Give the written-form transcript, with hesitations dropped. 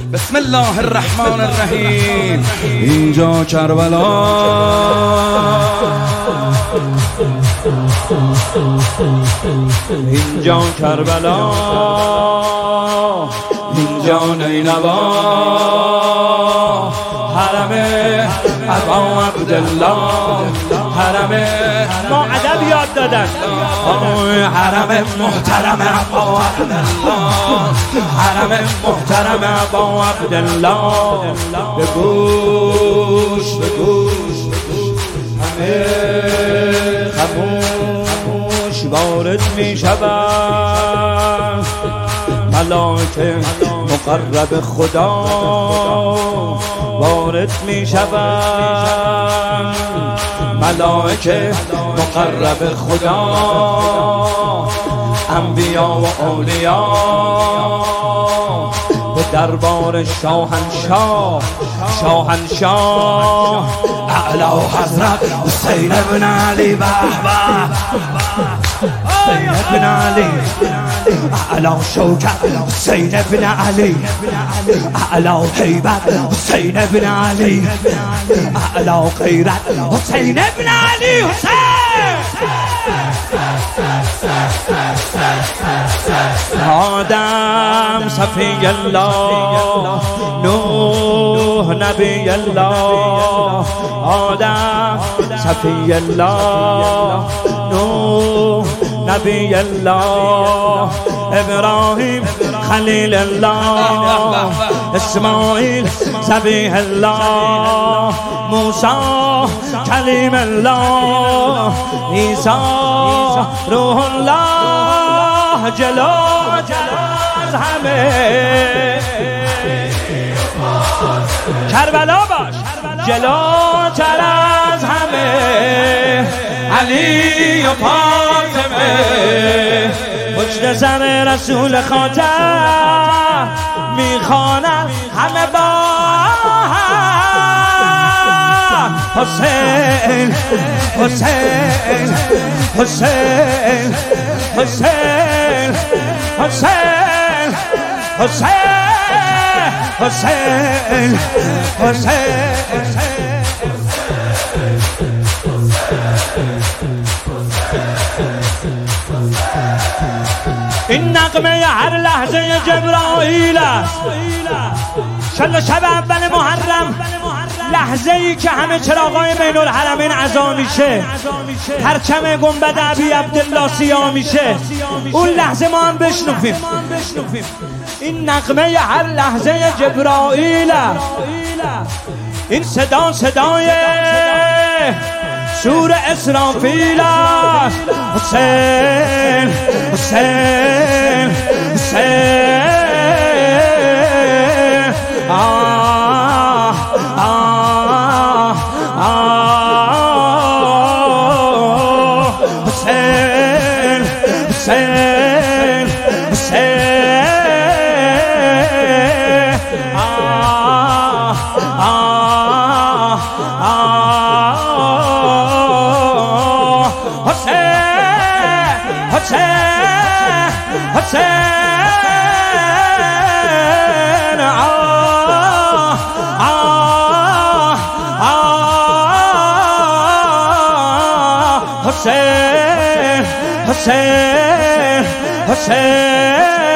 بسم الله الرحمن الرحیم. اینجا کربلا، اینجا کربلا، اینجا نینوا، حرم ابا عبدالله، حرم ما ادب یاد دادن، حرم محترم ابا عبدالله، حرم محترم ابا عبدالله. به گوش به گوش همه خموش وارد می شود ملائکه مقرب خدا، وارد می شود ملائکه مقرب خدا، انبیا و اولیا به دربار شاهنشاه، شاهنشاه اعلی حضرت حسین ابن علی، به حسین ابن علی، اعلی شوکت حسین ابن علی، اعلی هیبت حسین ابن علی، اعلی غیرت حسین ابن علی. آدم صفی الله، نوح نبی الله، آدم صفی الله، نوح نبی الله، ابراهیم خلیل الله، اسماعیل ذبیح الله، موسی کلیم الله، عیسی روح الله. جلو از همه کربلا باش، جلوتر از همه علی و فاطمه، پشت سر رسول خاتم میخوانن همه با حسین حسین حسین حسین حسین حسین حسین. این نغمه هر لحظه جبرائیل است. شل شب اول محرم، لحظه ای که همه چراغای بین الحرمین عزا میشه، پرچم گنبد ابی عبدالله سیاه میشه، اون لحظه ما هم بشنویم. این نغمه هر لحظه جبرائیل است. این صدا صدای شور اسرافیل است. حسین حسین حسین حسین حسین حسین حسین حسین حسین